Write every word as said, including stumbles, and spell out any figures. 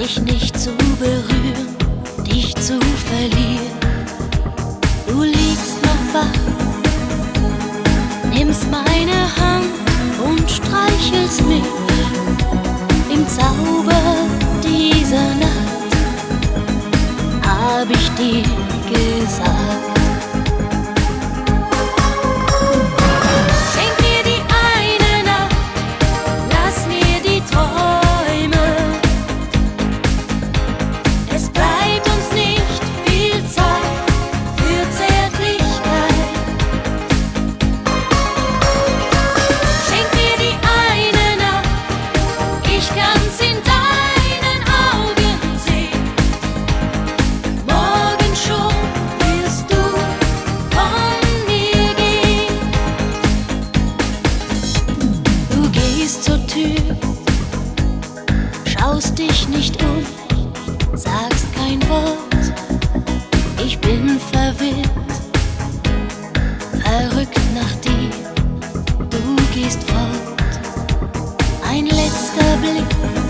dich nicht zu berühren, dich zu verlieren. Du liegst noch wach, nimmst meine Hand und streichelst mich. Im Zauber dieser Nacht hab ich dir gesagt. Zur Tür, schaust dich nicht um, sagst kein Wort. Ich bin verwirrt, verrückt nach dir, du gehst fort. Ein letzter Blick